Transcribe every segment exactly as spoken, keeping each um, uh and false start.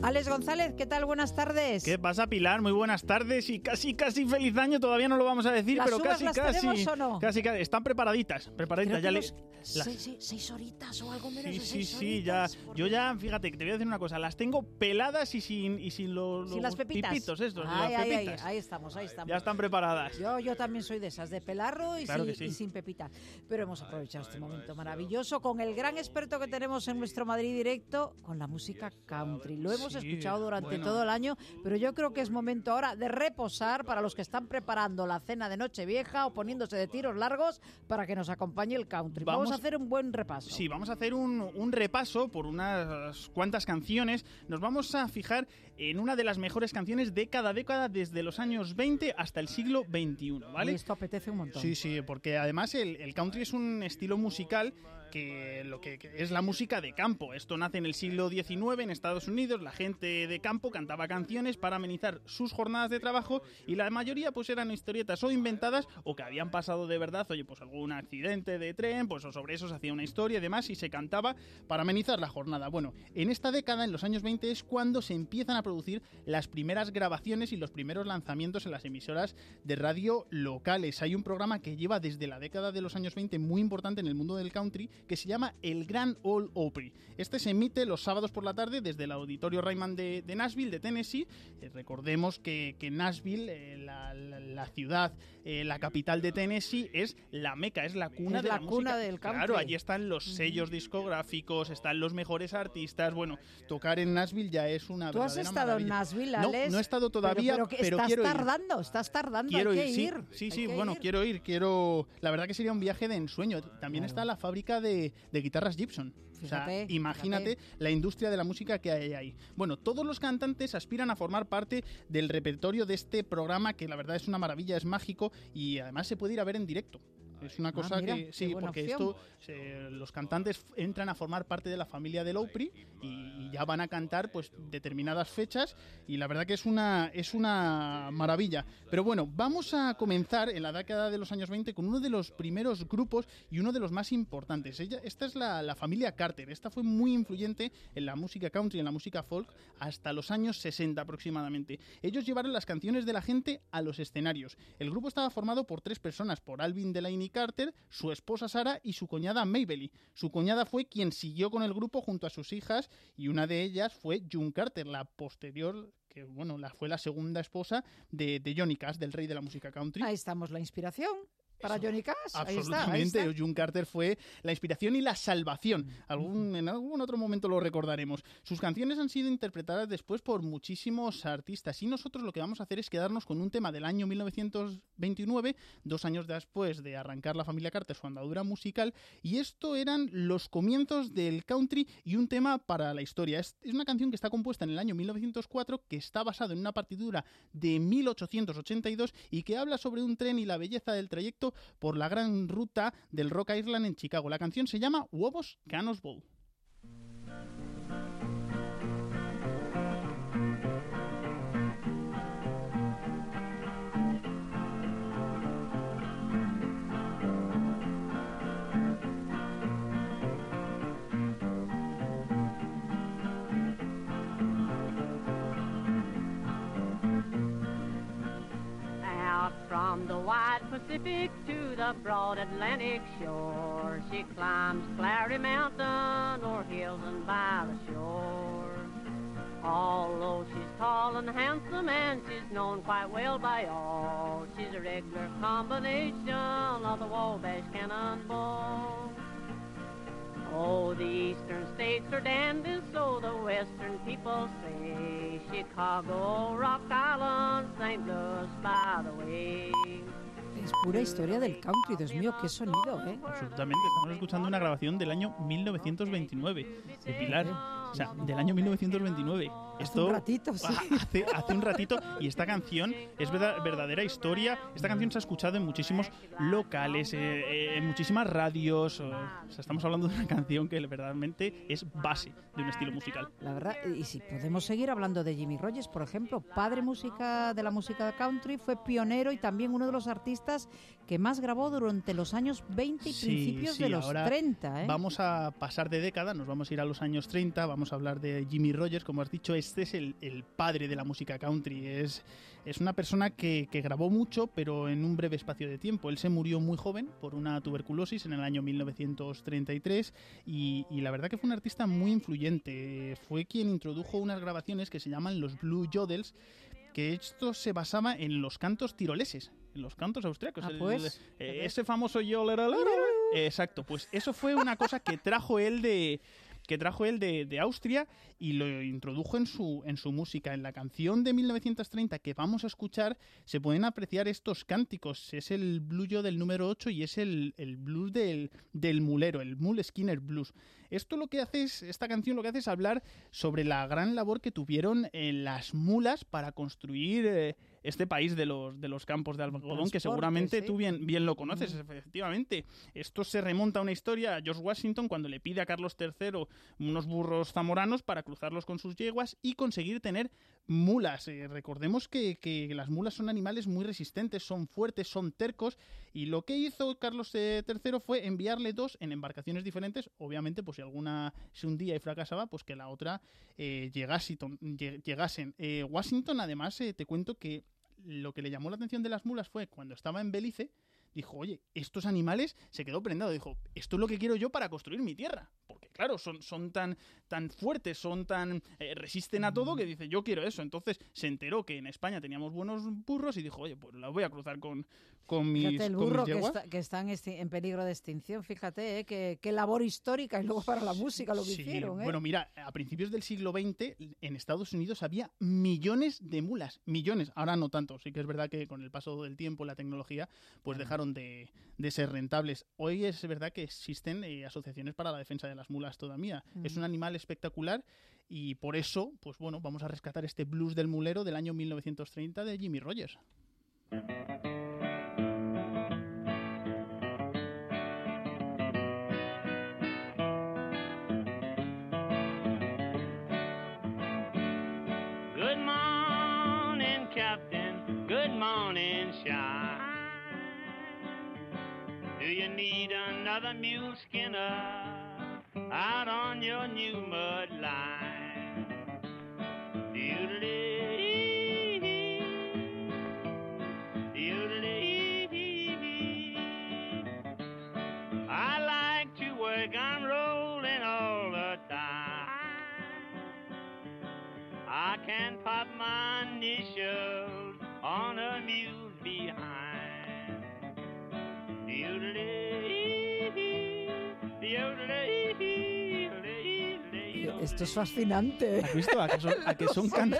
Alex González, ¿qué tal? Buenas tardes. ¿Qué pasa, Pilar? Muy buenas tardes y casi, casi feliz año. Todavía no lo vamos a decir, ¿Las pero uvas casi, las casi. tenemos o no? Casi, casi. Están preparaditas, preparaditas. Ya le... los... las... seis, seis, seis horitas o algo menos Sí, de sí, seis sí, ya. horitas, Yo ya, fíjate, que te voy a decir una cosa. Las tengo peladas y sin, y sin los, sin las pepitas. pipitos estos, ay, las ay, pepitas. Ay, ahí estamos, ahí estamos. Ya están preparadas. Yo, yo también soy de esas, de pelarlo y, claro sin, sí. y sin pepita. Pero hemos aprovechado este momento maravilloso con el gran experto que tenemos en nuestro Madrid Directo, con la música country. Lo hemos sí, escuchado durante bueno. todo el año, pero yo creo que es momento ahora de reposar para los que están preparando la cena de Nochevieja o poniéndose de tiros largos para que nos acompañe el country. Vamos, vamos a hacer un buen repaso. Sí, vamos a hacer un, un repaso por unas cuantas canciones. Nos vamos a fijar en una de las mejores canciones de cada década, desde los años veinte hasta el siglo veintiuno, ¿vale? Y esto apetece un montón. Sí, sí, porque además el, el country es un estilo musical que lo que, que es la música de campo. Esto nace en el siglo diecinueve en Estados Unidos. La gente de campo cantaba canciones para amenizar sus jornadas de trabajo y la mayoría pues eran historietas o inventadas o que habían pasado de verdad. Oye, pues algún accidente de tren, pues o sobre eso se hacía una historia y demás y se cantaba para amenizar la jornada. Bueno, en esta década, en los años veinte, es cuando se empiezan a producir las primeras grabaciones y los primeros lanzamientos en las emisoras de radio locales. Hay un programa que lleva desde la década de los años veinte muy importante en el mundo del country que se llama el Grand Ole Opry. Este se emite los sábados por la tarde desde el Auditorio Ryman de, de Nashville, de Tennessee. Eh, recordemos que, que Nashville, eh, la, la, la ciudad, eh, la capital de Tennessee, es la meca, es la cuna es de la, la cuna música. del country. Claro, allí están los sellos discográficos, están los mejores artistas. Bueno, tocar en Nashville ya es una ¿Tú has estado maravilla. en Nashville, Alex? No, no he estado todavía, pero, pero, pero estás quiero tardando, ir. estás tardando, Quiero hay ir, que sí, ir. sí, sí, hay bueno, ir. quiero ir, quiero... La verdad que sería un viaje de ensueño. También claro. está la fábrica de, de guitarras Gibson. Fíjate, o sea, imagínate fíjate. la industria de la música que hay ahí. Bueno, todos los cantantes aspiran a formar parte del repertorio de este programa que la verdad es una maravilla, es mágico y además se puede ir a ver en directo. Es una cosa ah, mira, que sí, porque opción. esto se, los cantantes entran a formar parte de la familia del Opry y, y ya van a cantar pues determinadas fechas y la verdad que es una es una maravilla. Pero bueno, vamos a comenzar en la década de los años veinte con uno de los primeros grupos y uno de los más importantes. Ella, esta es la, la familia Carter. Esta fue muy influyente en la música country, en la música folk hasta los años sesenta aproximadamente. Ellos llevaron las canciones de la gente a los escenarios. El grupo estaba formado por tres personas, por Alvin Delaney Carter, su esposa Sarah y su cuñada Maybelle. Su cuñada fue quien siguió con el grupo junto a sus hijas y una de ellas fue June Carter, la posterior, que bueno, la, fue la segunda esposa de, de Johnny Cash, del rey de la música country. Ahí estamos, la inspiración. Para Johnny Cash, absolutamente. Ahí está, June Carter fue la inspiración y la salvación. Algún, en algún otro momento lo recordaremos. Sus canciones han sido interpretadas después por muchísimos artistas y nosotros lo que vamos a hacer es quedarnos con un tema del año mil novecientos veintinueve, dos años después de arrancar la familia Carter su andadura musical, y esto eran los comienzos del country y un tema para la historia. Es, es una canción que está compuesta en el año mil novecientos cuatro, que está basada en una partitura de mil ochocientos ochenta y dos y que habla sobre un tren y la belleza del trayecto por la gran ruta del Rock Island en Chicago. La canción se llama Huevos Cannonball. From the wide Pacific to the broad Atlantic shore, she climbs Clary Mountain o'er hills and by the shore. Although she's tall and handsome and she's known quite well by all, she's a regular combination of the Wabash Cannonball. Oh, the eastern states are dandies, so the western people say. Chicago, Rock Island, Saint Louis by the way. Es pura historia del country, Dios mío, qué sonido, ¿eh? Absolutamente, estamos escuchando una grabación del año mil novecientos veintinueve, de Pilar, o sea, del año mil novecientos veintinueve. Esto, hace un ratito, sí. Hace, hace un ratito, y esta canción es verdad, verdadera historia. Esta canción se ha escuchado en muchísimos locales, eh, eh, en muchísimas radios. O sea, estamos hablando de una canción que verdaderamente es base de un estilo musical. La verdad, y si podemos seguir hablando de Jimmie Rodgers, por ejemplo, padre música de la música country, fue pionero y también uno de los artistas que más grabó durante los años veinte y sí, principios sí, de los treinta. ¿eh? Vamos a pasar de década, nos vamos a ir a los años treinta, vamos a hablar de Jimmie Rodgers, como has dicho, es este es el, el padre de la música country. Es, es una persona que, que grabó mucho, pero en un breve espacio de tiempo. Él se murió muy joven por una tuberculosis en el año mil novecientos treinta y tres y, y la verdad que fue un artista muy influyente. Fue quien introdujo unas grabaciones que se llaman los Blue Yodels, que esto se basaba en los cantos tiroleses, en los cantos austriacos. Ah, el, pues, eh, ese famoso yodel. Exacto, pues eso fue una cosa que trajo él de... que trajo él de, de Austria y lo introdujo en su, en su música. En la canción de mil novecientos treinta que vamos a escuchar se pueden apreciar estos cánticos. Es el blues del número ocho y es el, el blues del, del mulero, el Mule Skinner Blues. Esto lo que hace es, esta canción lo que hace es hablar sobre la gran labor que tuvieron eh, las mulas para construir eh, este país de los, de los campos de algodón, que seguramente ¿sí? tú bien, bien lo conoces, mm. efectivamente. Esto se remonta a una historia a George Washington cuando le pide a Carlos tercero unos burros zamoranos para cruzarlos con sus yeguas y conseguir tener mulas. Eh, recordemos que, que las mulas son animales muy resistentes, son fuertes, son tercos, y lo que hizo Carlos tercero fue enviarle dos en embarcaciones diferentes, obviamente pues si alguna se hundía y fracasaba, pues que la otra eh, llegase, llegasen. Eh, Washington, además, eh, te cuento que lo que le llamó la atención de las mulas fue cuando estaba en Belice, dijo, oye, estos animales, se quedó prendado, dijo, esto es lo que quiero yo para construir mi tierra, porque claro, son, son tan, tan fuertes, son tan eh, resisten a todo, que dice, yo quiero eso. Entonces se enteró que en España teníamos buenos burros y dijo, oye, pues la voy a cruzar con, con mis Fíjate, el burro que está, que está en, en peligro de extinción, fíjate, eh, qué, qué labor histórica y luego para la música lo que sí, hicieron. ¿eh? Bueno, mira, a principios del siglo veinte en Estados Unidos había millones de mulas, millones, ahora no tanto, sí que es verdad que con el paso del tiempo, la tecnología, pues dejaron de, de ser rentables. Hoy es verdad que existen eh, asociaciones para la defensa de las mulas todavía. Mm. Es un animal espectacular y por eso, pues bueno, vamos a rescatar este blues del mulero del año mil novecientos treinta de Jimmie Rodgers. Good morning, Captain. Good morning, Shine. Do you need another mule skinner out on your new mud line? Doodle-dee, doodle-dee. I like to work, I'm rolling all the time. I can pop my initials on a mule behind. Esto es fascinante. ¿Has visto? ¿A que son, a que son, can...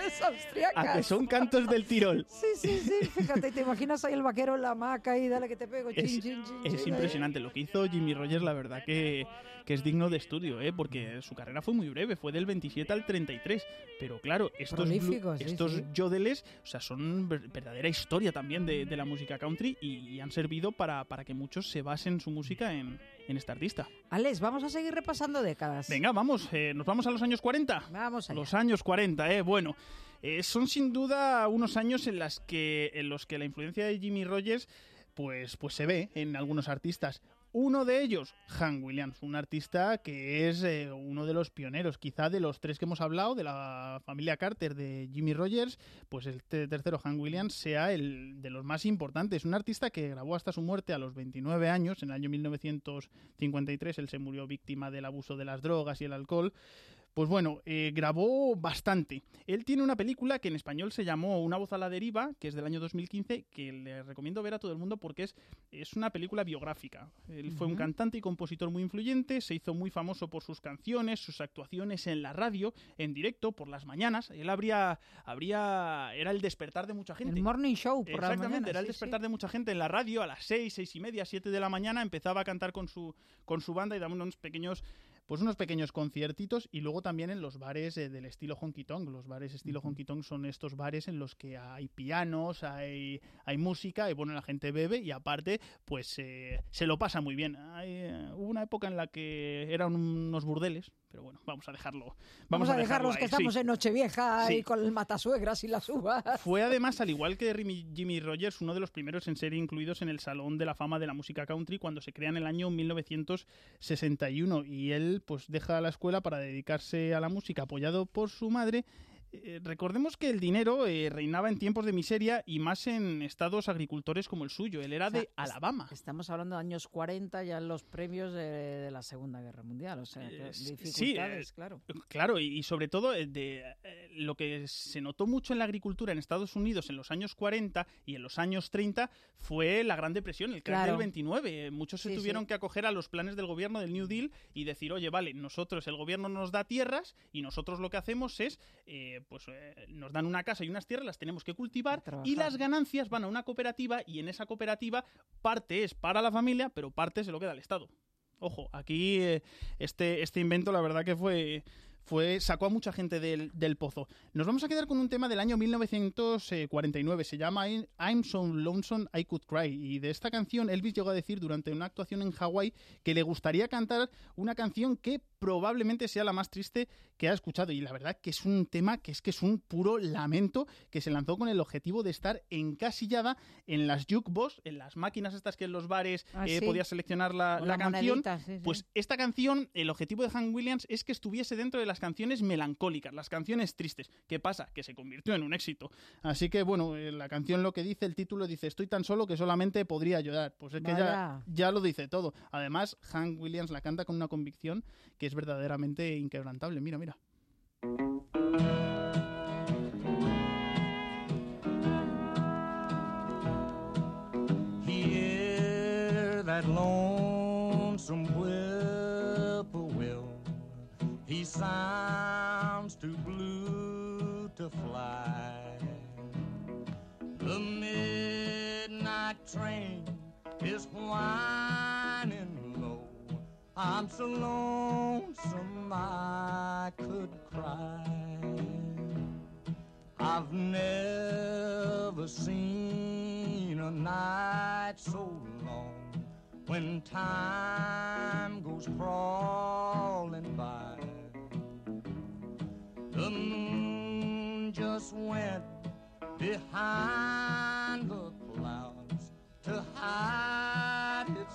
a que son cantos del Tirol? Sí, sí, sí. Fíjate, te imaginas ahí el vaquero en la hamaca y dale que te pego. Chin, es, chin, chin, es chin, impresionante. Lo que hizo Jimmie Rodgers, la verdad que, que es digno de estudio, ¿eh? Porque su carrera fue muy breve, fue del veintisiete al treinta y tres. Pero claro, estos, blue, sí, estos sí. yodeles, o sea, son verdadera historia también de, de la música country y, y han servido para, para que muchos se basen su música en, en este artista. Alex, vamos a seguir repasando décadas. Venga, vamos, eh, nos vamos a los años cuarenta. Vamos allá. Los años cuarenta, eh, bueno. Eh, son sin duda unos años en, las que, en los que la influencia de Jimmie Rodgers pues, pues se ve en algunos artistas. Uno de ellos, Hank Williams, un artista que es eh, uno de los pioneros, quizá de los tres que hemos hablado, de la familia Carter de Jimmie Rodgers, pues el tercero, Hank Williams, sea el de los más importantes. Un artista que grabó hasta su muerte a los veintinueve años, en el año mil novecientos cincuenta y tres, él se murió víctima del abuso de las drogas y el alcohol. Pues bueno, eh, grabó bastante. Él tiene una película que en español se llamó Una voz a la deriva, que es del año dos mil quince, que le recomiendo ver a todo el mundo porque es, es una película biográfica. Él fue uh-huh. un cantante y compositor muy influyente, se hizo muy famoso por sus canciones, sus actuaciones en la radio, en directo, por las mañanas. Él habría, habría era el despertar de mucha gente. El morning show por Exactamente, las mañanas, era el sí, despertar sí. de mucha gente en la radio a las seis, seis y media, siete de la mañana, empezaba a cantar con su, con su banda y daba unos pequeños... Pues unos pequeños conciertitos y luego también en los bares eh, del estilo honky tonk. Los bares estilo honky tonk son estos bares en los que hay pianos, hay, hay música y bueno, la gente bebe y aparte pues eh, se lo pasa muy bien. Hay, eh, hubo una época en la que eran unos burdeles, pero bueno, vamos a dejarlo. Vamos, vamos a, a dejarlos ahí, que estamos sí. en Nochevieja sí. y con el matasuegras y las uvas. Fue además, al igual que Jimmie Rodgers, uno de los primeros en ser incluidos en el Salón de la Fama de la Música Country cuando se crea en el año mil novecientos sesenta y uno y él pues deja la escuela para dedicarse a la música apoyado por su madre Eh, recordemos que el dinero eh, reinaba en tiempos de miseria y más en estados agricultores como el suyo. Él era o sea, de Alabama. Estamos hablando de años cuarenta, ya en los premios de, de la Segunda Guerra Mundial. O sea, eh, dificultades, sí, eh, claro. Claro, y, y sobre todo de eh, lo que se notó mucho en la agricultura en Estados Unidos en los años cuarenta y en los años treinta fue la Gran Depresión, el crack claro. del veintinueve. Muchos se sí, tuvieron sí. que acoger a los planes del gobierno del New Deal y decir, oye, vale, nosotros, el gobierno nos da tierras y nosotros lo que hacemos es... Eh, pues eh, nos dan una casa y unas tierras, las tenemos que cultivar y las ganancias van a una cooperativa y en esa cooperativa parte es para la familia, pero parte se lo queda al Estado. Ojo, aquí eh, este, este invento la verdad que fue... Fue, sacó a mucha gente del, del pozo. Nos vamos a quedar con un tema del año mil novecientos cuarenta y nueve. Se llama I'm So Lonesome I Could Cry. Y de esta canción Elvis llegó a decir durante una actuación en Hawái que le gustaría cantar una canción que probablemente sea la más triste que ha escuchado. Y la verdad que es un tema que es que es un puro lamento, que se lanzó con el objetivo de estar encasillada en las jukebox, en las máquinas estas que en los bares ah, eh, sí. podías seleccionar la, la canción. Monedita, sí, sí. Pues esta canción, el objetivo de Hank Williams es que estuviese dentro de las canciones melancólicas, las canciones tristes. ¿Qué pasa? Que se convirtió en un éxito. Así que, bueno, la canción lo que dice, el título dice, estoy tan solo que solamente podría llorar. Pues es que ya, ya lo dice todo. Además, Hank Williams la canta con una convicción que es verdaderamente inquebrantable. Mira, mira. Hear that lonesome whippoorwill. He sounds too blue to fly. The midnight train is whining low. I'm so lonesome I could cry. I've never seen a night so long when time goes crawling by. The moon just went behind the clouds to hide its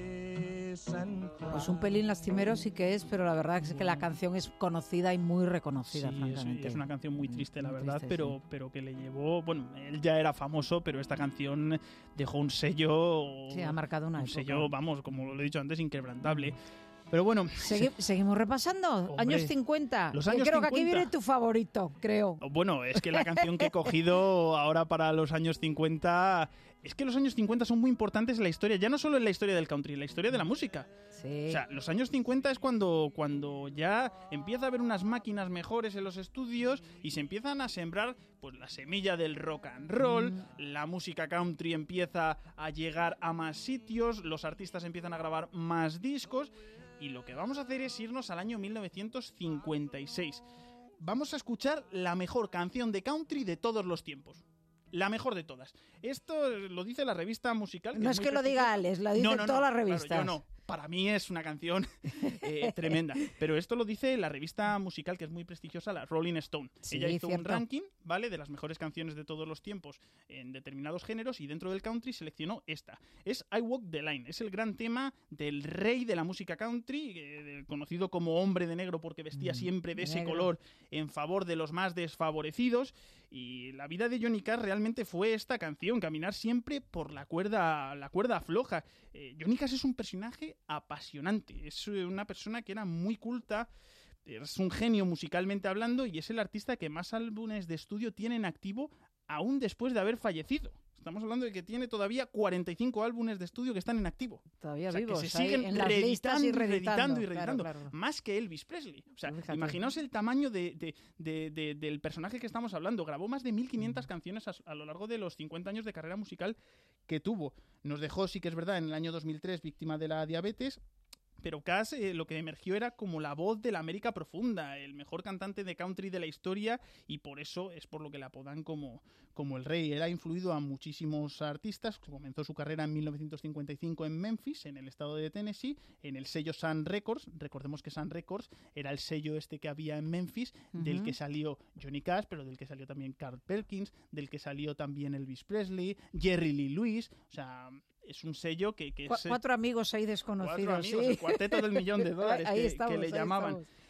face and cry. Pues un pelín lastimero sí que es, pero la verdad es que la canción es conocida y muy reconocida, sí, francamente. Es, es una canción muy triste, la muy verdad, triste, pero, sí. pero que le llevó... Bueno, él ya era famoso, pero esta canción dejó un sello... Sí, ha marcado una Un época. sello, vamos, como lo he dicho antes, inquebrantable. Pero bueno... Segui- seguimos repasando. Hombre, años cincuenta. Los años creo cincuenta. que aquí viene tu favorito, creo. Bueno, es que la canción que he cogido ahora para los años cincuenta... Es que los años cincuenta son muy importantes en la historia, ya no solo en la historia del country, en la historia de la música. Sí. O sea, los años cincuenta es cuando, cuando ya empieza a haber unas máquinas mejores en los estudios y se empiezan a sembrar pues la semilla del rock and roll, mm. la música country empieza a llegar a más sitios, los artistas empiezan a grabar más discos y lo que vamos a hacer es irnos al año mil novecientos cincuenta y seis. Vamos a escuchar la mejor canción de country de todos los tiempos. La mejor de todas. Esto lo dice la revista musical. Que no es, es que lo diga Alex, lo dice no, no, todas no, las revistas. Claro, yo no. Para mí es una canción eh, tremenda. Pero esto lo dice la revista musical que es muy prestigiosa, la Rolling Stone. Sí, Ella hizo cierto. un ranking, ¿vale?, de las mejores canciones de todos los tiempos en determinados géneros y dentro del country seleccionó esta. Es I Walk the Line. Es el gran tema del rey de la música country, eh, conocido como hombre de negro porque vestía mm, siempre de ese negro. color en favor de los más desfavorecidos. Y la vida de Johnny Cash realmente fue esta canción, caminar siempre por la cuerda, la cuerda floja. Eh, Johnny Cash es un personaje apasionante, es una persona que era muy culta, es un genio musicalmente hablando y es el artista que más álbumes de estudio tiene en activo aún después de haber fallecido. Estamos hablando de que tiene todavía cuarenta y cinco álbumes de estudio que están en activo. Todavía o sea, vivos. Que se siguen en las reeditando y reeditando y reeditando. Claro, claro. Más que Elvis Presley. O sea, Fíjate. Imaginaos el tamaño de, de, de, de, del personaje que estamos hablando. Grabó más de mil quinientas mm. canciones a, a lo largo de los cincuenta años de carrera musical que tuvo. Nos dejó, sí que es verdad, en el año dos mil tres víctima de la diabetes. Pero Cash eh, lo que emergió era como la voz de la América profunda, el mejor cantante de country de la historia y por eso es por lo que le apodan como, como el rey. Él ha influido a muchísimos artistas, comenzó su carrera en mil novecientos cincuenta y cinco en Memphis, en el estado de Tennessee, en el sello Sun Records. Recordemos que Sun Records era el sello este que había en Memphis, uh-huh. del que salió Johnny Cash, pero del que salió también Carl Perkins, del que salió también Elvis Presley, Jerry Lee Lewis, o sea... Es un sello que... que Cu- es, cuatro amigos ahí desconocidos. Cuatro amigos, sí. el cuarteto del millón de dólares ahí que, estamos, que le ahí llamaban. Estamos.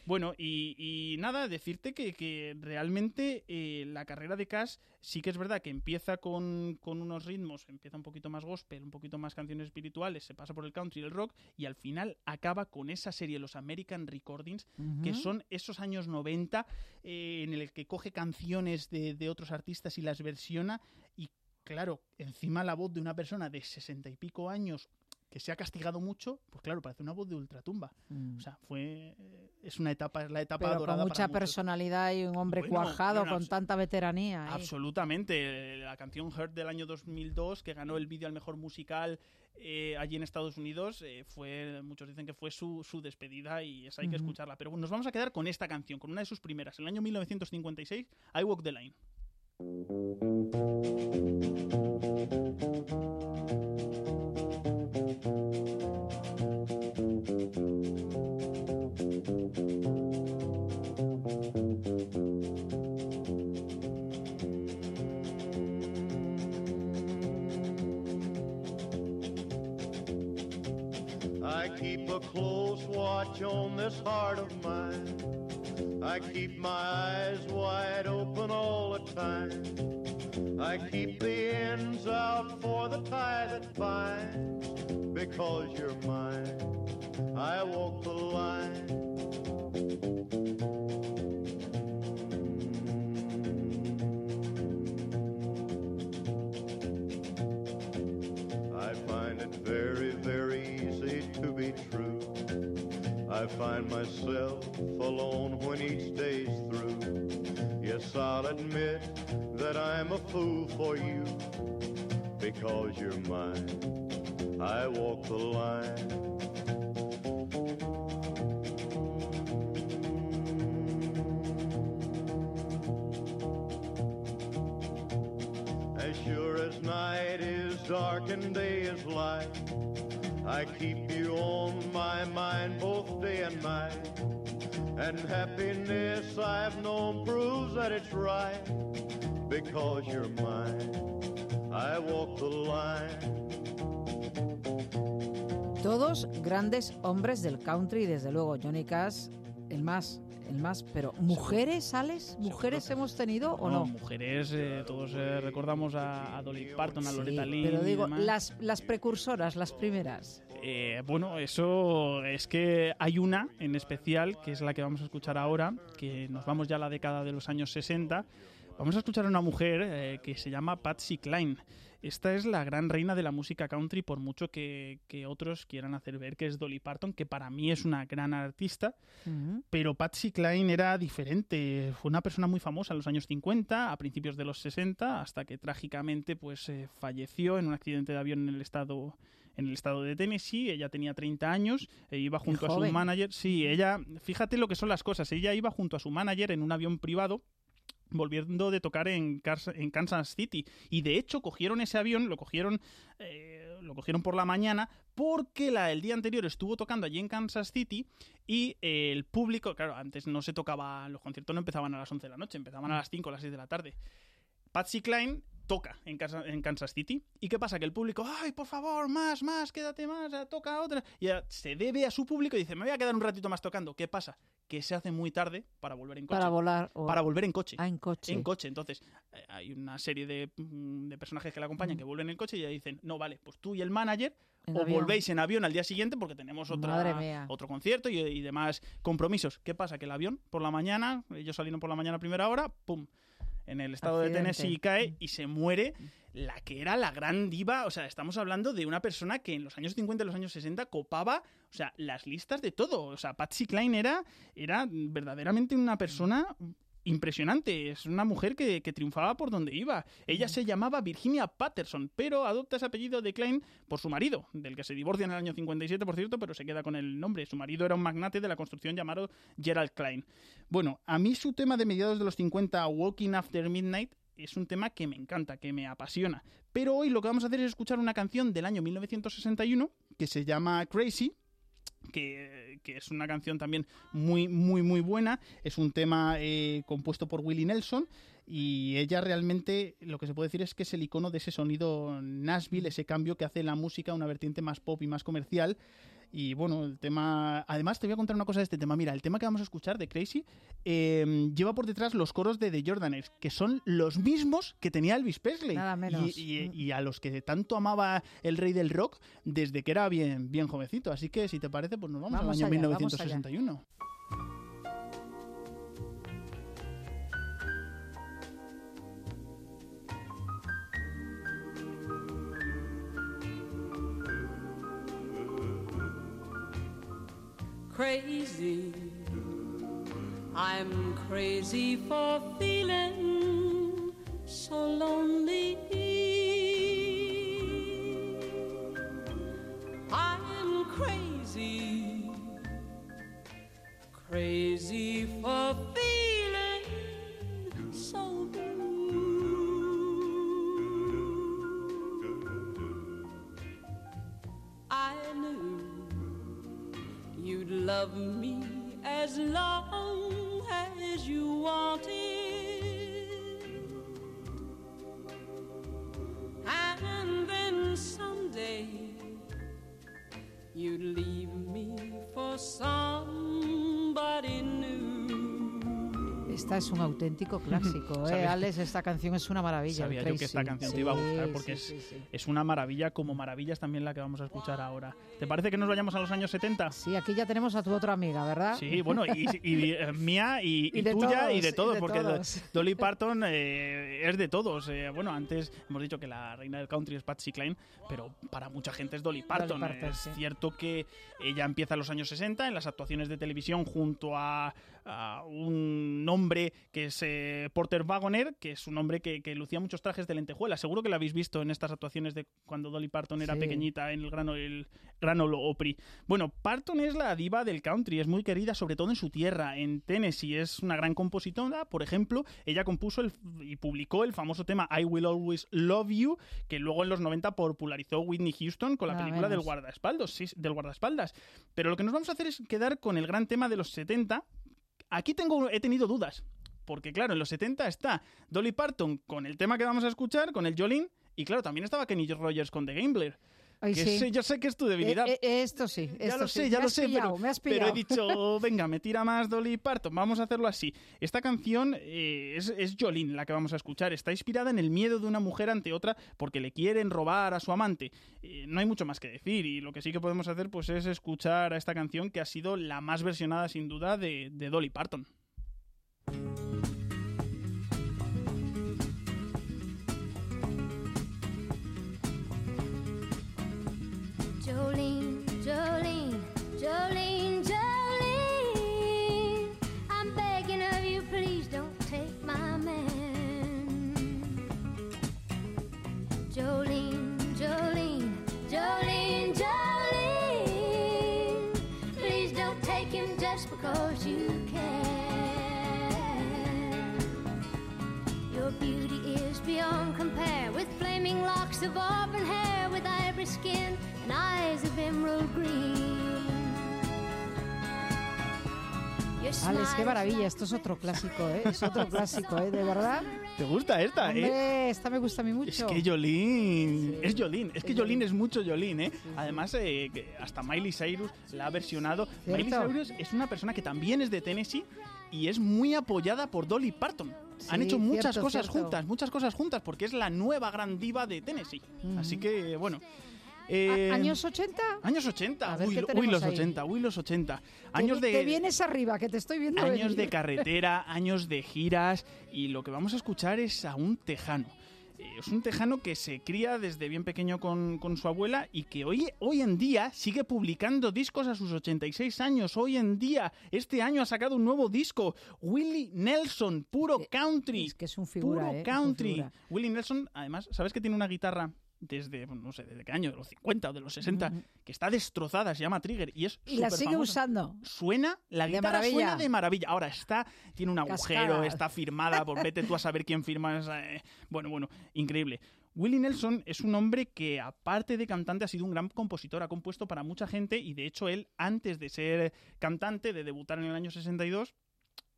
Bueno, y, y nada, decirte que, que realmente eh, la carrera de Cash sí que es verdad que empieza con, con unos ritmos, empieza un poquito más gospel, un poquito más canciones espirituales, se pasa por el country y el rock, y al final acaba con esa serie, los American Recordings, uh-huh. que son esos años noventa eh, en el que coge canciones de, de otros artistas y las versiona, y claro, encima la voz de una persona de sesenta y pico años que se ha castigado mucho, pues claro, parece una voz de ultratumba. Mm. O sea, fue es una etapa, es la etapa Pero dorada con mucha para personalidad y un hombre bueno, cuajado bueno, con tanta veteranía. ¿eh? Absolutamente. La canción Hurt del año dos mil dos, que ganó el vídeo al mejor musical eh, allí en Estados Unidos, eh, fue muchos dicen que fue su, su despedida y esa hay que uh-huh. escucharla. Pero bueno, nos vamos a quedar con esta canción, con una de sus primeras, en el año mil novecientos cincuenta y seis, I Walk the Line. I keep a close watch on this heart of mine. I keep my eyes wide open all the time. I keep the ends out for the tie that binds. Because you're mine, I walk the line. I find it very, very easy to be true. I find myself alone when each day's through. Yes, I'll admit that I'm a fool for you. Because you're mine, I walk the line. As sure as night is dark and day is light, I keep you on my mind both day and night. And happiness I've known proves that it's right. Because you're mine, I walk the line. Todos grandes hombres del country, y desde luego Johnny Cash, el más, el más, pero ¿mujeres, Alex? ¿Mujeres Seguro. hemos tenido o no? No, mujeres, eh, todos eh, recordamos a, a Dolly Parton, a Loretta sí, Lynn. Pero digo, y demás. las, las precursoras, las primeras. Eh, bueno, eso es que hay una en especial, que es la que vamos a escuchar ahora, que nos vamos ya a la década de los años sesenta. Vamos a escuchar a una mujer eh, que se llama Patsy Cline. Esta es la gran reina de la música country, por mucho que, que otros quieran hacer ver que es Dolly Parton, que para mí es una gran artista, uh-huh. pero Patsy Cline era diferente. Fue una persona muy famosa en los años cincuenta, a principios de los sesenta, hasta que trágicamente pues, eh, falleció en un accidente de avión en el estado... en el estado de Tennessee. Ella tenía treinta años e iba junto a su manager. Sí, ella, fíjate lo que son las cosas. Ella iba junto a su manager en un avión privado volviendo de tocar en, en Kansas City. Y de hecho cogieron ese avión, lo cogieron, eh, lo cogieron por la mañana porque la, el día anterior estuvo tocando allí en Kansas City y eh, el público, claro, antes no se tocaba, los conciertos no empezaban a las once de la noche, empezaban a las cinco o las seis de la tarde. Patsy Cline toca en, casa, en Kansas City. ¿Y qué pasa? Que el público, ¡ay, por favor, más, más, quédate más, toca otra! Y se debe a su público y dice, me voy a quedar un ratito más tocando. ¿Qué pasa? Que se hace muy tarde para volver en coche. Para volar. O... Para volver en coche. Ah, en coche. En coche. Entonces, eh, hay una serie de, de personajes que la acompañan mm. que vuelven en coche y ya dicen, no, vale, pues tú y el manager o avión. volvéis en avión al día siguiente porque tenemos otra, otro concierto y, y demás compromisos. ¿Qué pasa? Que el avión, por la mañana, ellos salieron por la mañana a primera hora, ¡pum!, en el estado Accidente. de Tennessee cae y se muere la que era la gran diva. O sea, estamos hablando de una persona que en los años cincuenta y los años sesenta copaba, o sea, las listas de todo. O sea, Patsy Cline era, era verdaderamente una persona impresionante. Es una mujer que, que triunfaba por donde iba. Ella se llamaba Virginia Patterson, pero adopta ese apellido de Cline por su marido, del que se divorcia en el año cincuenta y siete, por cierto, pero se queda con el nombre. Su marido era un magnate de la construcción llamado Gerald Cline. Bueno, a mí su tema de mediados de los cincuenta, Walking After Midnight, es un tema que me encanta, que me apasiona. Pero hoy lo que vamos a hacer es escuchar una canción del año mil novecientos sesenta y uno que se llama Crazy, Que, que es una canción también muy, muy, muy buena. Es un tema eh, compuesto por Willie Nelson y ella realmente, lo que se puede decir es que es el icono de ese sonido Nashville, ese cambio que hace la música una vertiente más pop y más comercial. Y bueno, el tema... Además, te voy a contar una cosa de este tema. Mira, el tema que vamos a escuchar de Crazy eh, lleva por detrás los coros de The Jordanaires, que son los mismos que tenía Elvis Presley. Nada menos. Y, y, y a los que tanto amaba el rey del rock desde que era bien, bien jovencito. Así que, si te parece, pues nos vamos, Vamos al año allá, mil vamos novecientos sesenta y uno. Crazy, I'm crazy for feeling so lonely. I'm crazy, crazy for feeling so blue. I knew you'd love me as long as you wanted, and then someday you'd leave me for somebody new. Esta es un auténtico clásico, ¿eh? ¿Sabes? Alex, esta canción es una maravilla. Sabía yo que esta canción sí, te iba a gustar porque sí, es, sí, sí. es una maravilla, como maravilla es también la que vamos a escuchar ahora. ¿Te parece que nos vayamos a los años setenta? Sí, aquí ya tenemos a tu otra amiga, ¿verdad? Sí, bueno, y, y, eh, mía y, y, Y de tuya todos, y de todos, y de porque todos. Dolly Parton eh, es de todos. Eh, bueno, antes hemos dicho que la reina del country es Patsy Cline, pero para mucha gente es Dolly Parton. Dolly Parton, es sí. cierto que ella empieza en los años sesenta en las actuaciones de televisión junto a, a un hombre que es eh, Porter Wagoner, que es un hombre que, que lucía muchos trajes de lentejuela. Seguro que lo habéis visto en estas actuaciones de cuando Dolly Parton era Sí. pequeñita en el Gran el Gran Ole Opry. Bueno, Parton es la diva del country, es muy querida sobre todo en su tierra, en Tennessee. Es una gran compositora. Por ejemplo, ella compuso el, y publicó el famoso tema I Will Always Love You, que luego en los noventa popularizó Whitney Houston con la Nada película del menos. guardaespaldas, sí, del guardaespaldas. Pero lo que nos vamos a hacer es quedar con el gran tema de los setenta. Aquí tengo, he tenido dudas, porque claro, en los setenta está Dolly Parton con el tema que vamos a escuchar, con el Jolene, y claro, también estaba Kenny Rogers con The Gambler. Ay, Que sí. sé- yo sé que es tu debilidad. Eh, eh, esto sí, esto Ya lo sí. sé, ya Me lo has sé, pillado, pero, me has pero he pillado. dicho, venga, me tira más Dolly Parton, vamos a hacerlo así. Esta canción eh, es, es Jolene la que vamos a escuchar, está inspirada en el miedo de una mujer ante otra porque le quieren robar a su amante. Eh, no hay mucho más que decir y lo que sí que podemos hacer pues es escuchar a esta canción que ha sido la más versionada sin duda de, de Dolly Parton. Jolene, Jolene, Jolene, Jolene, I'm begging of you, please don't take my man. Jolene, Jolene, Jolene, Jolene, please don't take him just because you can. Your beauty is beyond compare, with flaming locks of auburn hair, with ivory skin and eyes of emerald green. Your Alex, qué smile maravilla, esto es otro clásico, ¿eh? Es otro clásico, ¿eh? De verdad. ¿Te gusta esta, eh? Hombre, esta me gusta a mí mucho. Es que Jolene, Sí. es Jolene, es que Es Jolene Jolene. es mucho Jolene, ¿eh? Sí, sí. Además, eh, que hasta Miley Cyrus la ha versionado. ¿Cierto? Miley Cyrus es una persona que también es de Tennessee y es muy apoyada por Dolly Parton. Han Sí, hecho muchas cierto, cosas cierto. juntas, muchas cosas juntas, porque es la nueva gran diva de Tennessee. Ujú. Así que, bueno. ¿A- eh, ¿Años ochenta? Años ochenta, A ver, uy, ¿qué lo- uy, tenemos los ahí? ochenta, uy, los ochenta. Que Años vi- de... Que vienes arriba, que te estoy viendo Años de venir. carretera, años de giras y lo que vamos a escuchar es a un tejano. Eh, Es un tejano que se cría desde bien pequeño con, con su abuela y que hoy, hoy en día sigue publicando discos a sus ochenta y seis años. Hoy en día, este año ha sacado un nuevo disco. Willie Nelson, puro Eh, country. Es que es un figura, Puro ¿eh? Es un country. figura. Willie Nelson, además, ¿sabes que tiene una guitarra desde, bueno, no sé, desde qué año? De los cincuenta o de los sesenta, Mm. que está destrozada, se llama Trigger y es Y la sigue superfamosa. usando. Suena, la De guitarra maravilla. suena de maravilla. Ahora está, tiene un agujero, Cascada. está firmada, por vete tú a saber quién firma. esa, eh, Bueno, bueno, increíble. Willie Nelson es un hombre que, aparte de cantante, ha sido un gran compositor, ha compuesto para mucha gente y, de hecho, él, antes de ser cantante, de debutar en el año sesenta y dos,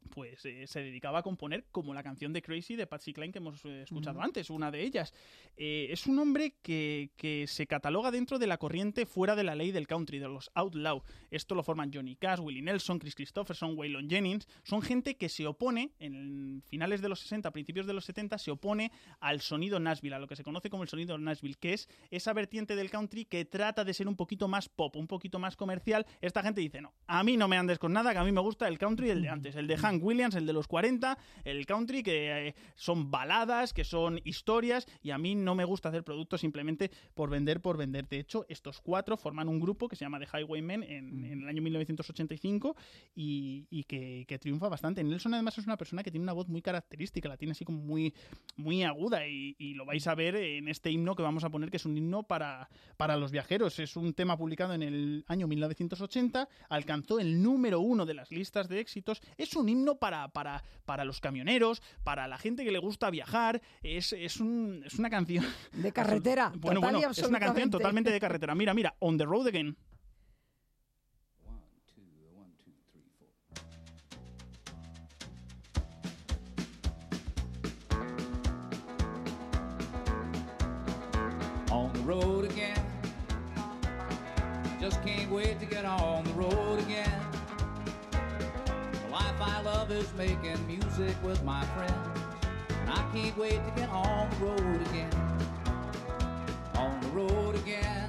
pues eh, se dedicaba a componer como la canción de Crazy de Patsy Cline que hemos eh, escuchado Mm. antes, una de ellas. Eh, es un hombre que, que se cataloga dentro de la corriente fuera de la ley del country, de los outlaw. Esto lo forman Johnny Cash, Willie Nelson, Chris Christopherson, Waylon Jennings. Son gente que se opone, en finales de los sesenta, principios de los setenta, se opone al sonido Nashville, a lo que se conoce como el sonido Nashville, que es esa vertiente del country que trata de ser un poquito más pop, un poquito más comercial. Esta gente dice, no, a mí no me andes con nada, que a mí me gusta el country el de antes, el de Hank Williams, el de los cuarenta, el country que eh, son baladas, que son historias, y a mí no me gusta hacer productos simplemente por vender, por vender. De hecho, estos cuatro forman un grupo que se llama The Highwaymen en, en el año mil novecientos ochenta y cinco y, y que, que triunfa bastante. Nelson además es una persona que tiene una voz muy característica, la tiene así como muy, muy aguda y, y lo vais a ver en este himno que vamos a poner, que es un himno para, para los viajeros. Es un tema publicado en el año mil novecientos ochenta, alcanzó el número uno de las listas de éxitos. Es un himno para, para, para los camioneros, para la gente que le gusta viajar. Es, es, un, es una canción... De carretera. Bueno, total bueno, y es una canción absolutamente. totalmente de carretera. Mira, mira, On the Road Again. On the road again. Just can't wait to get on the road again. The life I love is making music with my friends, and I can't wait to get on the road again. On the road again.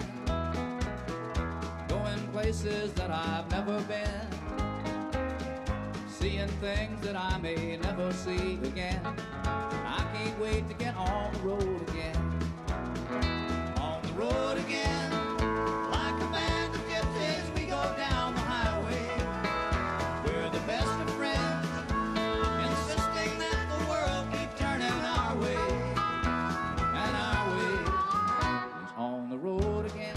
Going places that I've never been, seeing things that I may never see again. I can't wait to get on the road again. On the road again, like a band of gypsies, we go down the highway. We're the best of friends, insisting that the world keep turning our way, and our way is on the road again.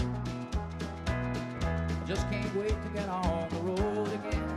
I just can't wait to get on the road again.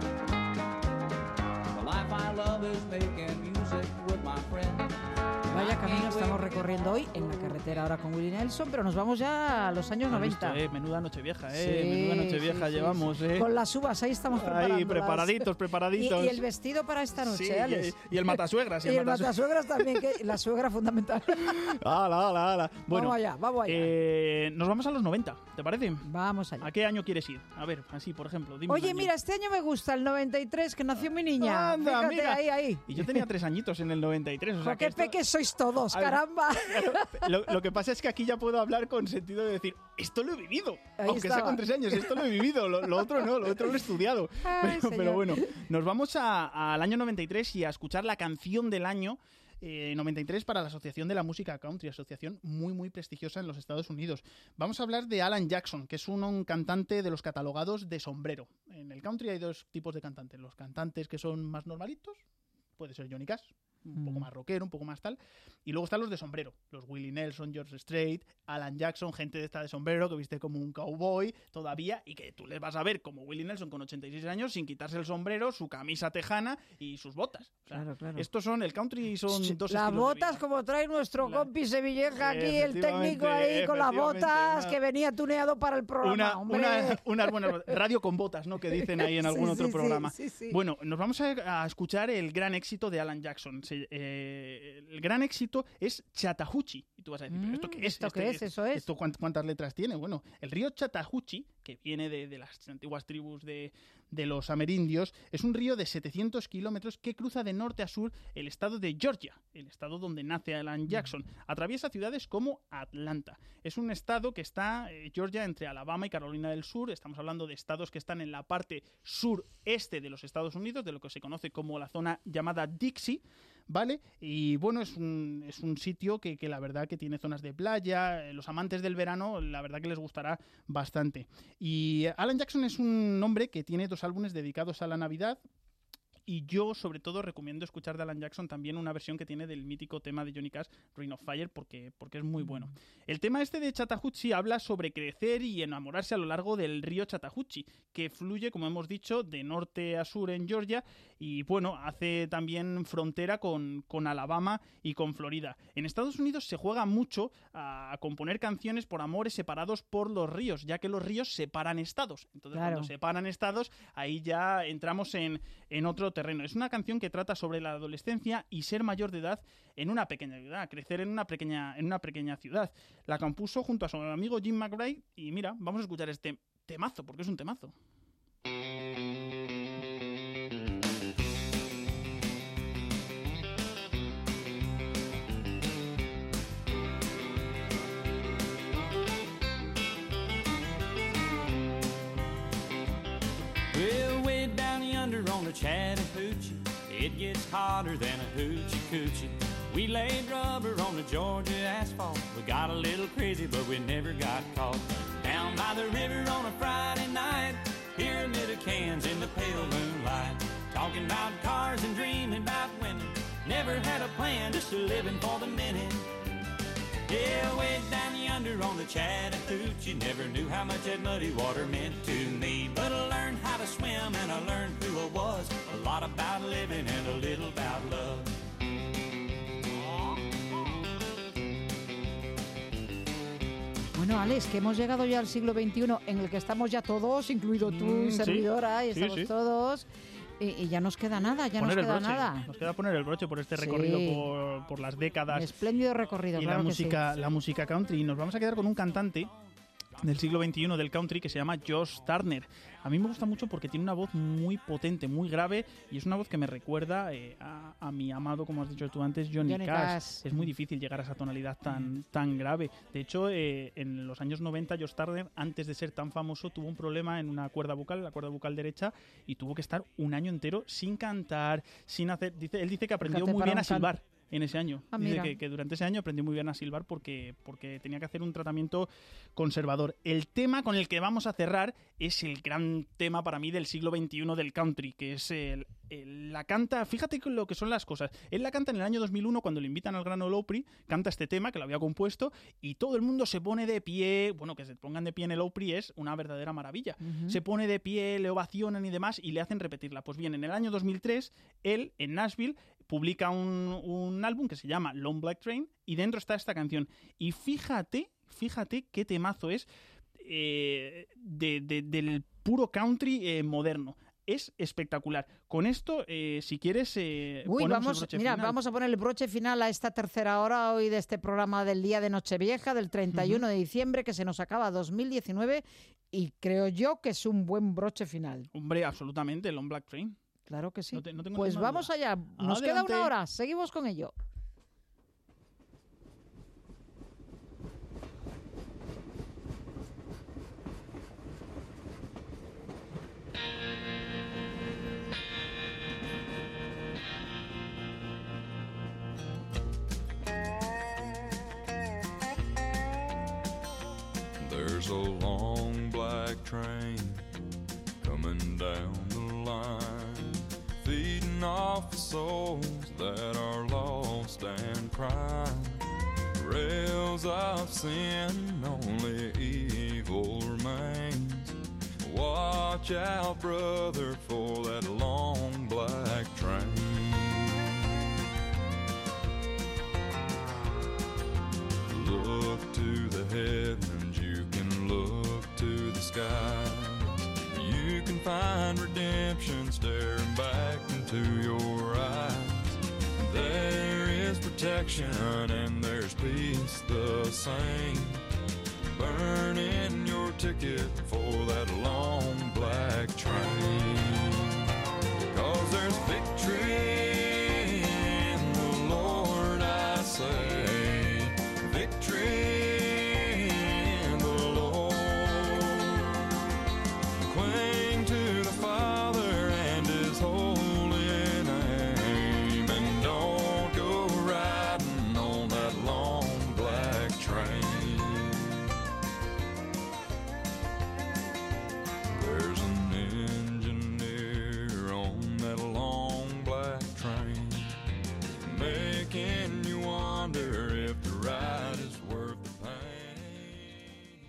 The life I love is making music with my friends. Vaya camino estamos recorriendo hoy en la carretera ahora con Willie Nelson, pero nos vamos ya a los años ¿Has noventa. visto, eh? Menuda nochevieja, Sí, eh. Menuda nochevieja sí, sí, llevamos, sí. eh. Con las uvas, ahí estamos preparando. Ahí, preparaditos, preparaditos. Y, y el vestido para esta noche, Sí, Alex. y, y el matasuegras. Y el matasuegras también, que la suegra fundamental. Ala, ala, ala. Bueno, vamos allá, vamos allá. Eh, nos vamos a los noventa, ¿te parece? Vamos allá. ¿A qué año quieres ir? A ver, así, por ejemplo. Dime un Oye, año. mira, este año me gusta, el noventa y tres, que nació mi niña. Anda, Fíjate, mira. ahí, ahí. Y yo tenía tres añitos en el noventa y tres. O sea, Jo, que qué esto- peques sois todos, A ver, caramba. Lo, lo que pasa es que aquí ya puedo hablar con sentido de decir, esto lo he vivido. Ahí Aunque sea estaba. con tres años, esto lo he vivido. Lo, lo otro no, lo otro lo he estudiado. Ay, Pero, pero señor. bueno, nos vamos a- al año noventa y tres y a escuchar la canción del año. Eh, noventa y tres para la Asociación de la Música Country, asociación muy muy prestigiosa en los Estados Unidos. Vamos a hablar de Alan Jackson, que es un, un cantante de los catalogados de sombrero. En el country hay dos tipos de cantantes. Los cantantes que son más normalitos, puede ser Johnny Cash, un poco Mm. más rockero, un poco más tal. Y luego están los de sombrero, los Willie Nelson, George Strait, Alan Jackson, gente de esta de sombrero que viste como un cowboy todavía y que tú les vas a ver como Willie Nelson con ochenta y seis años sin quitarse el sombrero, su camisa tejana y sus botas. O sea, Claro, claro. estos son, el country son dos Las estilos de botas vida. como trae nuestro La- compi Sevilleja aquí, el Efectivamente, técnico ahí con las efectivamente, botas, una- que venía tuneado para el programa, Una, hombre. una, unas buenas botas. Radio con botas, ¿no? Que dicen ahí en algún Sí, otro sí, sí, programa. sí, sí. Bueno, nos vamos a, a escuchar el gran éxito de Alan Jackson. Se- eh, el gran éxito es Chattahoochee. Y tú vas a decir, ¿pero esto qué es? ¿Esto Este- qué es? Eso es. ¿Esto cuánt- cuántas letras tiene? Bueno, el río Chattahoochee, que viene de, de las antiguas tribus de, de los amerindios, es un río de setecientos kilómetros que cruza de norte a sur el estado de Georgia, el estado donde nace Alan Jackson. Atraviesa ciudades como Atlanta. Es un estado que está, eh, Georgia, entre Alabama y Carolina del Sur. Estamos hablando de estados que están en la parte sureste de los Estados Unidos, de lo que se conoce como la zona llamada Dixie. ¿Vale? Y bueno, es un, es un sitio que, que la verdad que tiene zonas de playa. eh, Los amantes del verano, la verdad que les gustará bastante. Y Alan Jackson es un hombre que tiene dos álbumes dedicados a la Navidad. Y yo, sobre todo, recomiendo escuchar de Alan Jackson también una versión que tiene del mítico tema de Johnny Cash, Ring of Fire, porque, porque es muy bueno. El tema este de Chattahoochee habla sobre crecer y enamorarse a lo largo del río Chattahoochee, que fluye, como hemos dicho, de norte a sur en Georgia y bueno, hace también frontera con, con Alabama y con Florida. En Estados Unidos se juega mucho a, a componer canciones por amores separados por los ríos, ya que los ríos separan estados. Entonces, claro. cuando separan estados, ahí ya entramos en, en otro terreno. Es una canción que trata sobre la adolescencia y ser mayor de edad en una pequeña ciudad, crecer en una pequeña, en una pequeña ciudad. La compuso junto a su amigo Jim McBride y mira, vamos a escuchar este temazo, porque es un temazo. Well, way down yonder on the Chattahoochee, it gets hotter than a hoochie coochie. We laid rubber on the Georgia asphalt. We got a little crazy, but we never got caught. Down by the river on a Friday night, pyramid of cans in the pale moonlight. Talking about cars and dreaming about women. Never had a plan, just a living for the minute. Yeah, way down yonder on the Chattahoochee, never knew how much that muddy water meant to me. But I learned how to swim and I learned who I was. A lot about living and a little about love. Bueno, Alex, que hemos llegado ya al siglo veintiuno en el que estamos ya todos, incluido tú, Mm, servidora, sí, y estamos sí, sí. todos, y, y ya nos queda nada, ya Poner nos el queda broche. nada. Nos queda poner el broche por este Sí. recorrido por, por las Un décadas espléndido recorrido, y claro la que sí. música, la música country. Y nos vamos a quedar con un cantante del siglo veintiuno del country que se llama Josh Turner. A mí me gusta mucho porque tiene una voz muy potente, muy grave, y es una voz que me recuerda eh, a, a mi amado, como has dicho tú antes, Johnny, Johnny Cash. Cash. Es muy difícil llegar a esa tonalidad tan, tan grave. De hecho, eh, en los años noventa, Josh Turner, antes de ser tan famoso, tuvo un problema en una cuerda bucal, la cuerda bucal derecha, y tuvo que estar un año entero sin cantar, sin hacer... Dice, él dice que aprendió Fíjate, muy para bien un a can- silbar en ese año. Ah, Dice mira. que, que durante ese año aprendió muy bien a silbar porque, porque tenía que hacer un tratamiento conservador. El tema con el que vamos a cerrar es el gran tema para mí del siglo veintiuno del country, que es el, el- la canta, fíjate con lo que son las cosas. Él la canta en el año dos mil uno cuando le invitan al Gran Ole Opry, canta este tema que lo había compuesto y todo el mundo se pone de pie. Bueno, que se pongan de pie en el Opry es una verdadera maravilla. Ujú. Se pone de pie, le ovacionan y demás y le hacen repetirla. Pues bien, en el año dos mil tres, él en Nashville publica un, un álbum que se llama Long Black Train y dentro está esta canción. Y fíjate, fíjate qué temazo es eh, de, de- del puro country eh, moderno. Es espectacular. Con esto, eh, si quieres, eh, Uy, ponemos el vamos, broche mira, final. vamos a poner el broche final a esta tercera hora hoy de este programa del día de Nochevieja, del treinta y uno de diciembre, que se nos acaba dos mil diecinueve, y creo yo que es un buen broche final. Hombre, absolutamente, el Long Black Train. Claro que sí. No te- no tengo Pues ninguna vamos duda. allá. Nos queda Adelante. una hora. Seguimos con ello. There's a long black train coming down the line, feeding off the souls that are lost and crying. Rails of sin, only evil remains. Watch out, brother, for that long black train. Look to the heavens, you can look to the sky. You can find redemption staring back into your eyes. There is protection and there's peace the same. Burn in your ticket for that long